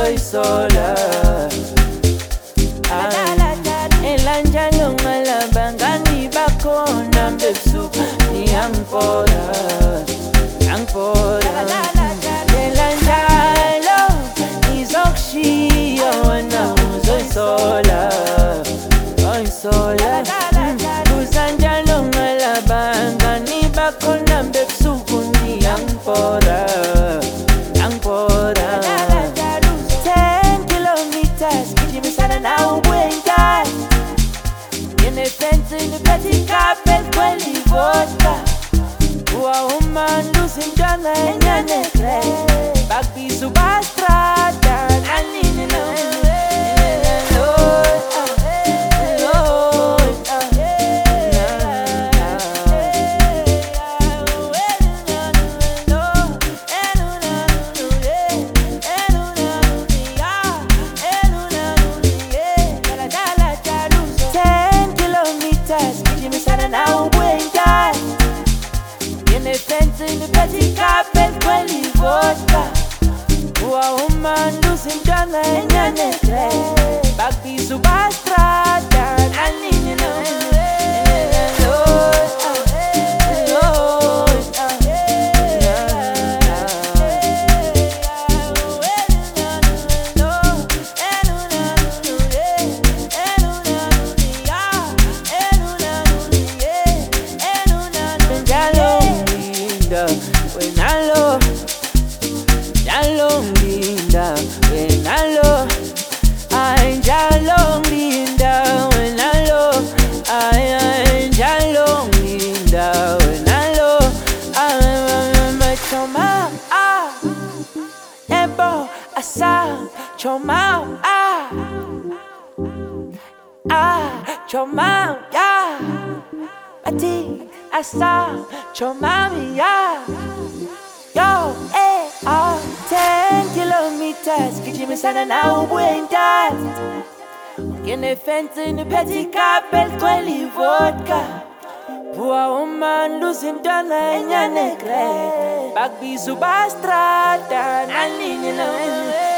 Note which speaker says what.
Speaker 1: uzoyisola. Elanjalo ngalabanga ngibakhona bebusuku ngiyangiphola, ngiyangiphola. Elanjalo ngizokushiya wena uzoyisola, uzoyisola. Kusanjalo ngalabanga ngibakhona bebusuku ngiyangiphola, ngiyangiphola. 10 kilometers gijimisana nawe ubuyenjani. Fence in the petty carpet, quelli vodka. Woman losing John and Yannick. Back be Subastra, and in the fence in the petty carpet, quelli vodka. Woman losing John and Yannick. Back be Subastra, and in the when I love, Jalong Linda, when I love, I'm Jalong Linda, when I love, I'm Jalong Linda, when I love, I'm a choma, Nebo, Asa, choma, choma, Ati, Asa, choma, Yo, 10 kilometers, gijimisana na ubuyenjani. Ngene fence in the petty carpet, quelli vodka. Poor woman losing Donna and Yannick. Back be Subastra, and in